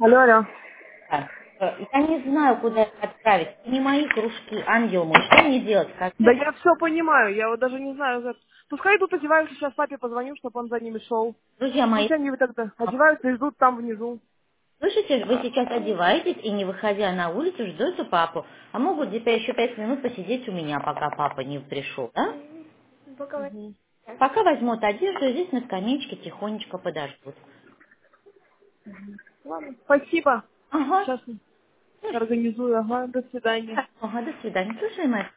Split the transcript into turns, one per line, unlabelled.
Алло, алло.
Так, я не знаю, куда их отправить. Это не мои кружки, ангел мой. Что мне делать?
Да я все понимаю, я вот даже не знаю. Пускай идут одеваются, сейчас папе позвоню, чтобы он за ними шел.
Друзья мои,
Пусть они вот тогда одеваются и ждут там внизу.
слышите, вы сейчас одеваетесь и, не выходя на улицу, ждете папу, а могут где-то еще 5 минут посидеть у меня, пока папа не пришел, да?
Мгм.
Пока возьмут одежду, и здесь на скамеечке тихонечко подождут.
Ладно, спасибо.
Ага.
Сейчас
Ну,
организую. Ага, до свидания.
ага, до свидания. Слушай, моя